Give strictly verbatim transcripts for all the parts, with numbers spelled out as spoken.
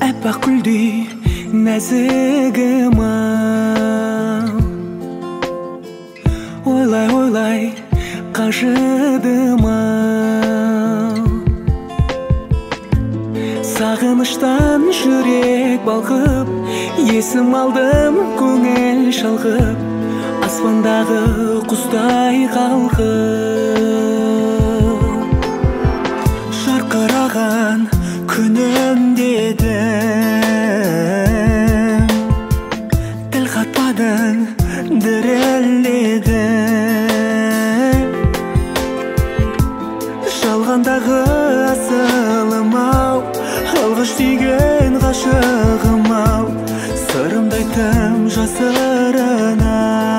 Әппақ гүлдей нәзігім ау, ойлай ойлай қажыдым ау. Сағыныштан жүрек балқып, есім алдым көңіл шалқып, аспандағы құстай қалқып. Жарқыраған күнім дедің, тіл қатпадың, дірілдедің. Жалғандағы асылым ау, алғаш сүйген ғашығым ау, сырымды айттым жасырына.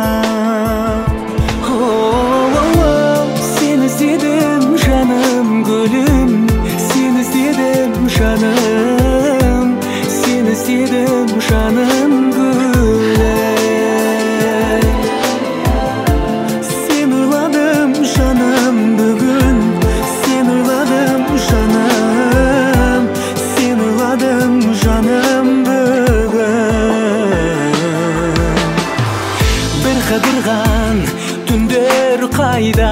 Сені іздедім жаным гүлім, сені іздедім жаным, сені іздедім жаным гүлім. Сені ойладым жаным бүгін, сені ойладым жаным, сені ойладым жаным бүгін. Бір қыдырған түндер қайда,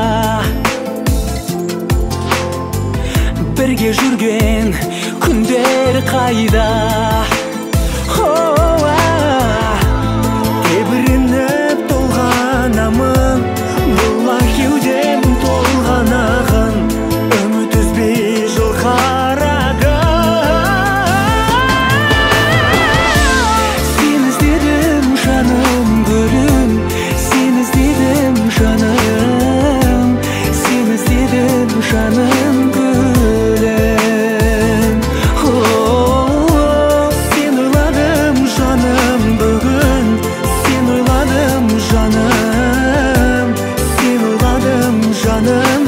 бірге жүрген күндер қайда. Тебіреніп толғанамын, бұла кеудем толған ағын, үміт үзбей жол қарағым. Сені іздедім жаным гүлім, сені іздедім жаным, сені іздедім жаным гүлім. Сені ойладым жаным бүгін, сені ойладым жаным, сені ойладым жаным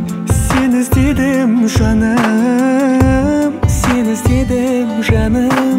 жаным, сені іздедім жаным.